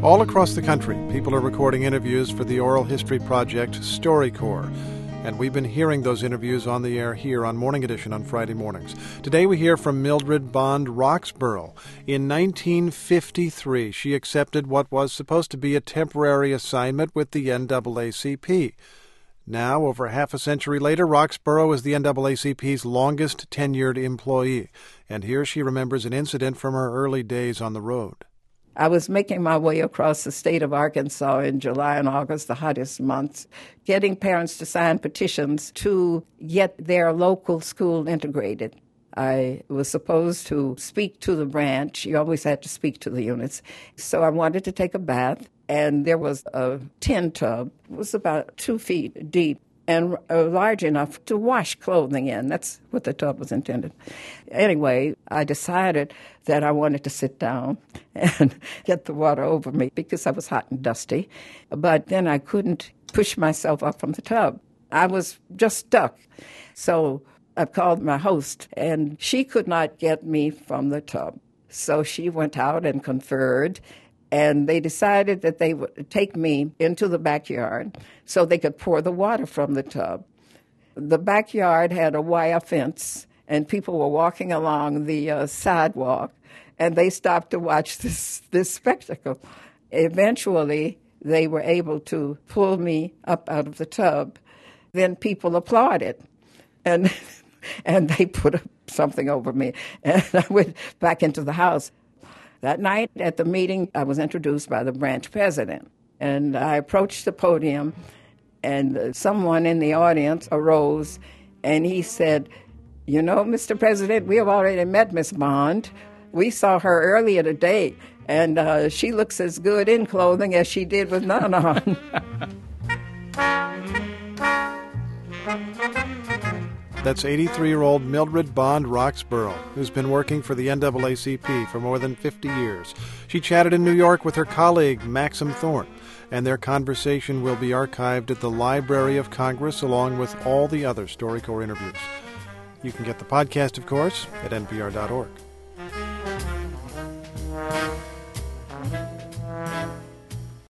All across the country, people are recording interviews for the oral history project StoryCorps. And we've been hearing those interviews on the air here on Morning Edition on Friday mornings. Today we hear from Mildred Bond Roxborough. In 1953, she accepted what was supposed to be a temporary assignment with the NAACP. Now, over half a century later, Roxborough is the NAACP's longest tenured employee. And here she remembers an incident from her early days on the road. I was making my way across the state of Arkansas in July and August, the hottest months, getting parents to sign petitions to get their local school integrated. I was supposed to speak to the branch. You always had to speak to the units. So I wanted to take a bath, and there was a tin tub. It was about 2 feet deep and large enough to wash clothing in. That's what the tub was intended. Anyway, I decided that I wanted to sit down and get the water over me because I was hot and dusty. But then I couldn't push myself up from the tub. I was just stuck. So I called my host, and she could not get me from the tub. So she went out and conferred, and they decided that they would take me into the backyard so they could pour the water from the tub. The backyard had a wire fence, and people were walking along the sidewalk, and they stopped to watch this spectacle. Eventually, they were able to pull me up out of the tub. Then people applauded, and they put something over me, and I went back into the house. That night at the meeting, I was introduced by the branch president, and I approached the podium, and someone in the audience arose, and he said, "You know, Mr. President, we have already met Miss Bond. We saw her earlier today, and she looks as good in clothing as she did with none on." That's 83-year-old Mildred Bond Roxborough, who's been working for the NAACP for more than 50 years. She chatted in New York with her colleague, Maxim Thorne, and their conversation will be archived at the Library of Congress along with all the other StoryCorps interviews. You can get the podcast, of course, at npr.org.